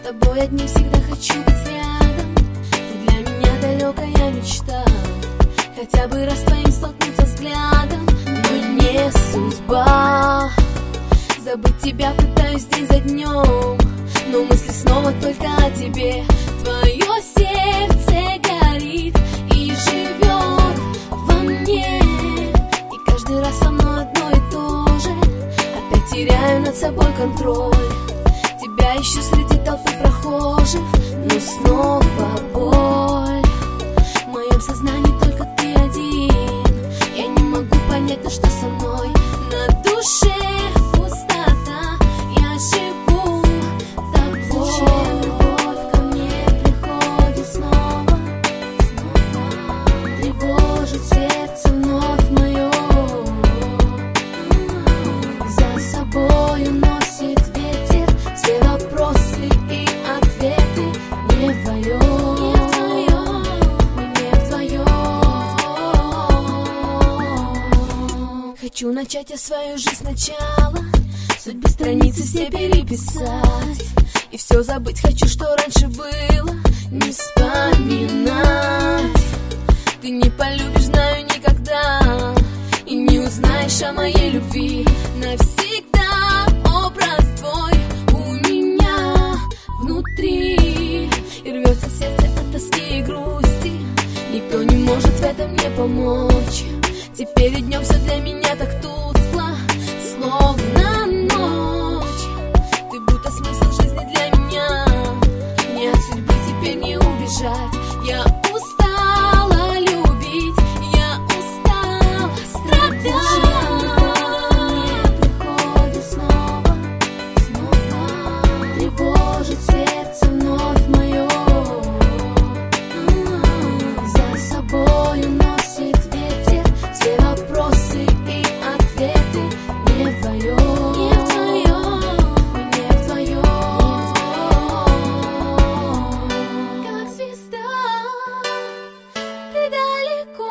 тобой одни всегда хочу быть рядом. Ты для меня далекая мечта, хотя бы раз твоим столкнуться взглядом. Но не судьба, забыть тебя пытаюсь день за днем, но мысли снова только о тебе. Твое сердце горит и живет во мне, и каждый раз со мной одно и то же. Опять теряю над собой контроль, тебя ищу среди толпы прохожих, но снова боль. В моем сознании только ты один, я не могу понять, ну что со мной. На душе пустота, я живу тобой. Зачем любовь ко мне приходит снова, снова тревожит сердце вновь мое, за собой уносит ветер все вопросы и ответы. Не вдвоем, не вдвоем. Хочу начать я свою жизнь сначала, судьбы страницы все переписать, и все забыть хочу, что раньше было, не вспоминать. Ты не полюбишь, знаю, никогда, и не узнаешь о моей любви. Навсегда образ твой у меня внутри, и рвется сердце от тоски и грусти. Никто не может в этом мне помочь. Теперь и днем все для меня так тускло, словно ночь. Ты будто смысл жизни для меня, мне от судьбы теперь не убежать. Я устала любить, я устала страдать. Приходит снова, снова тревожит сердце вновь мое, за собой уносит ветер все вопросы и ответы. Не вдвоем, не вдвоем, не вдвоем. Как звезда, ты далеко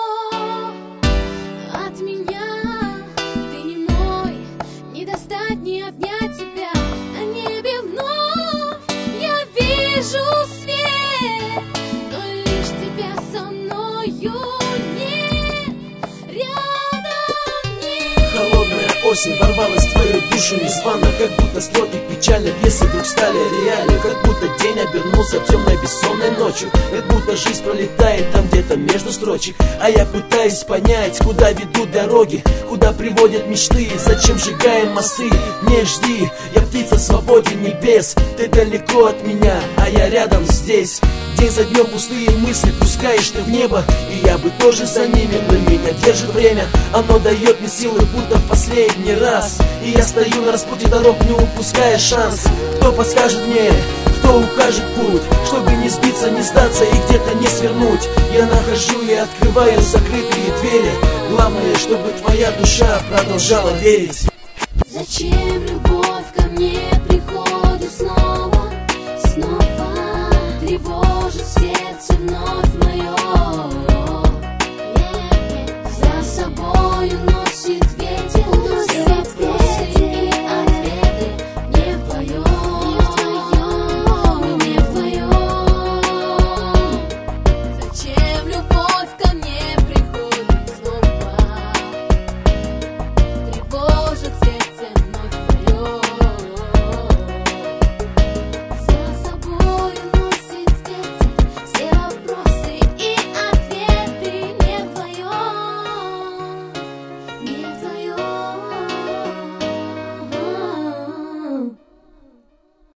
от меня, ты не мой, не достать, не обнять тебя. На небе вновь я вижу свет, но лишь тебя со мною нет, рядом нет. Холодная осень ворвалась в твою душу незвано, как будто строки печально пьесы вдруг стали реальны, как будто день обернулся темной бессонной ночью, как будто жизнь пролетает там где-то между строчек. А я пытаюсь понять, куда ведут дороги, куда приводят мечты, зачем сжигаем мосты. Не жди, я птица свободен небес, ты далеко от меня, а я рядом здесь. День за днем пустые мысли пускаешь ты в небо, и я бы тоже за ними, но меня держит время. Оно дает мне силы, будто в последний раз, и я стою на распутье дорог, не упуская шанс. Кто подскажет мне, кто укажет путь, чтобы не сбиться, не сдаться и где-то не свернуть. Я нахожу и открываю закрытые двери, главное, чтобы твоя душа продолжала верить. Зачем